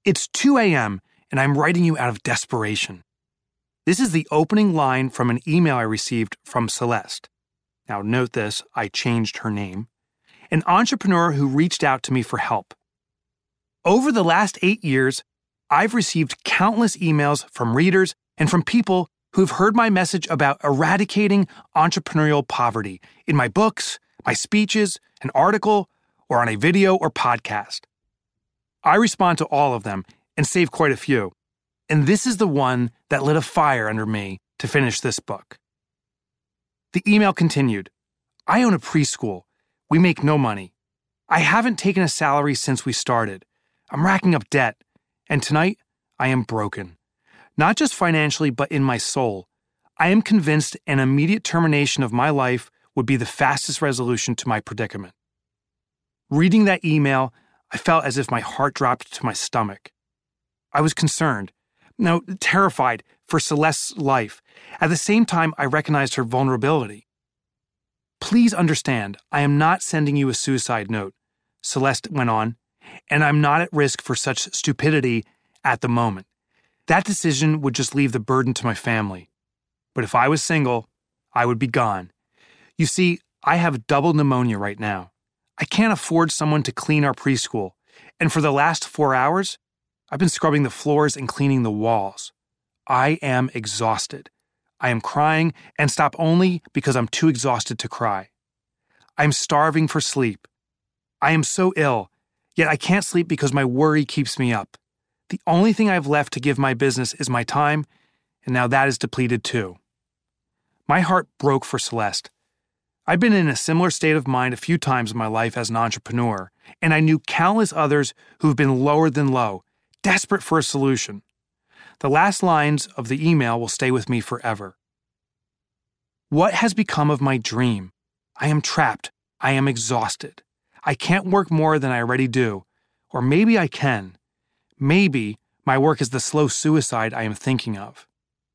It's 2 a.m., and I'm writing you out of desperation. This is the opening line from an email I received from Celeste. Now, note this, I changed her name. An entrepreneur who reached out to me for help. Over the last 8 years, I've received countless emails from readers and from people who've heard my message about eradicating entrepreneurial poverty in my books, my speeches, an article, or on a video or podcast. I respond to all of them and save quite a few. And this is the one that lit a fire under me to finish this book. The email continued. I own a preschool. We make no money. I haven't taken a salary since we started. I'm racking up debt. And tonight, I am broken. Not just financially, but in my soul. I am convinced an immediate termination of my life would be the fastest resolution to my predicament. Reading that email, I felt as if my heart dropped to my stomach. I was concerned, no, terrified for Celeste's life. At the same time, I recognized her vulnerability. Please understand, I am not sending you a suicide note, Celeste went on, and I'm not at risk for such stupidity at the moment. That decision would just leave the burden to my family. But if I was single, I would be gone. You see, I have double pneumonia right now. I can't afford someone to clean our preschool, and for the last 4 hours, I've been scrubbing the floors and cleaning the walls. I am exhausted. I am crying and stop only because I'm too exhausted to cry. I'm starving for sleep. I am so ill, yet I can't sleep because my worry keeps me up. The only thing I've left to give my business is my time, and now that is depleted too. My heart broke for Celeste. I've been in a similar state of mind a few times in my life as an entrepreneur, and I knew countless others who've been lower than low, desperate for a solution. The last lines of the email will stay with me forever. What has become of my dream? I am trapped. I am exhausted. I can't work more than I already do. Or maybe I can. Maybe my work is the slow suicide I am thinking of.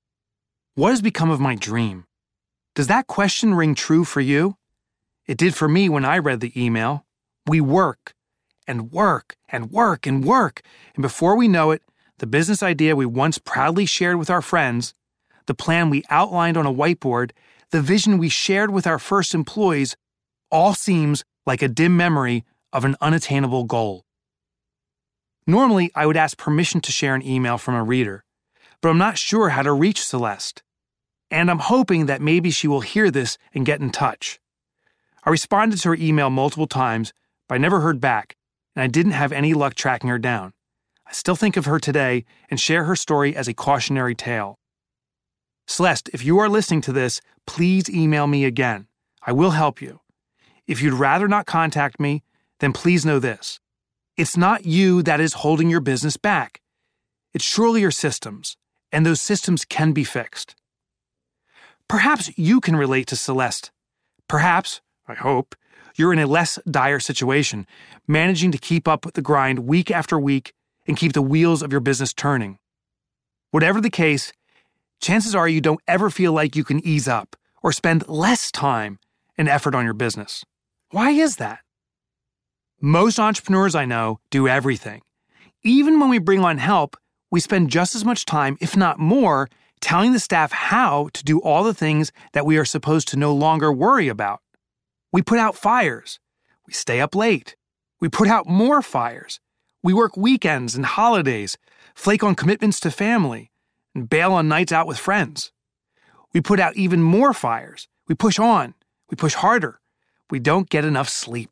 What has become of my dream? Does that question ring true for you? It did for me when I read the email. We work and work and work and work, and before we know it, the business idea we once proudly shared with our friends, the plan we outlined on a whiteboard, the vision we shared with our first employees, all seems like a dim memory of an unattainable goal. Normally, I would ask permission to share an email from a reader, but I'm not sure how to reach Celeste. And I'm hoping that maybe she will hear this and get in touch. I responded to her email multiple times, but I never heard back, and I didn't have any luck tracking her down. I still think of her today and share her story as a cautionary tale. Celeste, if you are listening to this, please email me again. I will help you. If you'd rather not contact me, then please know this. It's not you that is holding your business back. It's surely your systems, and those systems can be fixed. Perhaps you can relate to Celeste. Perhaps, I hope, you're in a less dire situation, managing to keep up with the grind week after week and keep the wheels of your business turning. Whatever the case, chances are you don't ever feel like you can ease up or spend less time and effort on your business. Why is that? Most entrepreneurs I know do everything. Even when we bring on help, we spend just as much time, if not more, telling the staff how to do all the things that we are supposed to no longer worry about. We put out fires. We stay up late. We put out more fires. We work weekends and holidays, flake on commitments to family, and bail on nights out with friends. We put out even more fires. We push on. We push harder. We don't get enough sleep.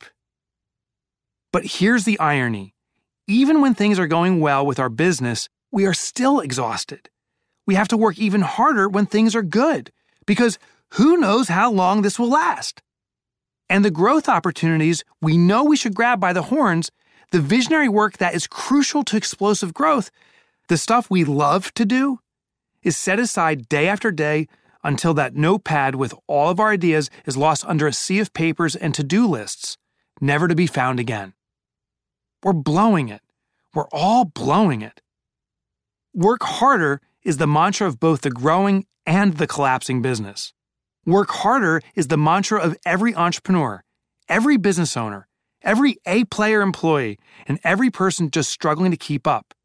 But here's the irony. Even when things are going well with our business, we are still exhausted. We have to work even harder when things are good, because who knows how long this will last? And the growth opportunities we know we should grab by the horns, the visionary work that is crucial to explosive growth, the stuff we love to do, is set aside day after day until that notepad with all of our ideas is lost under a sea of papers and to-do lists, never to be found again. We're blowing it. We're all blowing it. Work harder is the mantra of both the growing and the collapsing business. Work harder is the mantra of every entrepreneur, every business owner, every A-player employee, and every person just struggling to keep up.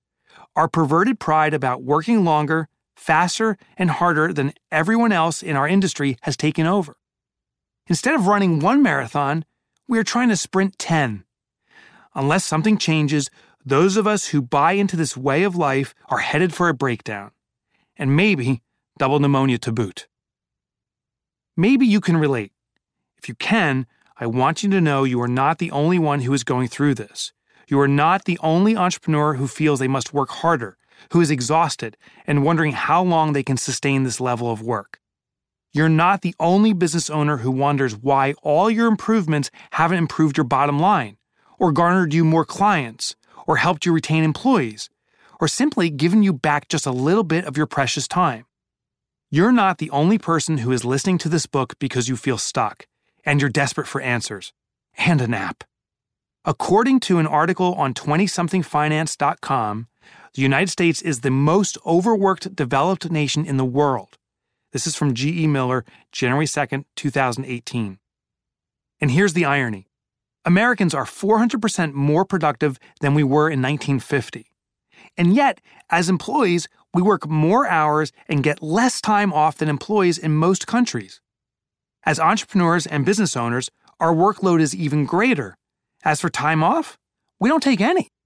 our perverted pride about working longer, faster, and harder than everyone else in our industry has taken over. Instead of running one marathon, we are trying to sprint 10. Unless something changes, those of us who buy into this way of life are headed for a breakdown. And maybe double pneumonia to boot. Maybe you can relate. If you can, I want you to know you are not the only one who is going through this. You are not the only entrepreneur who feels they must work harder, who is exhausted and wondering how long they can sustain this level of work. You're not the only business owner who wonders why all your improvements haven't improved your bottom line, or garnered you more clients, or helped you retain employees, or simply given you back just a little bit of your precious time. You're not the only person who is listening to this book because you feel stuck, and you're desperate for answers, and a nap. According to an article on 20somethingfinance.com, the United States is the most overworked developed nation in the world. This is from G.E. Miller, January 2nd, 2018. And here's the irony. Americans are 400% more productive than we were in 1950. And yet, as employees, we work more hours and get less time off than employees in most countries. As entrepreneurs and business owners, our workload is even greater. As for time off, we don't take any.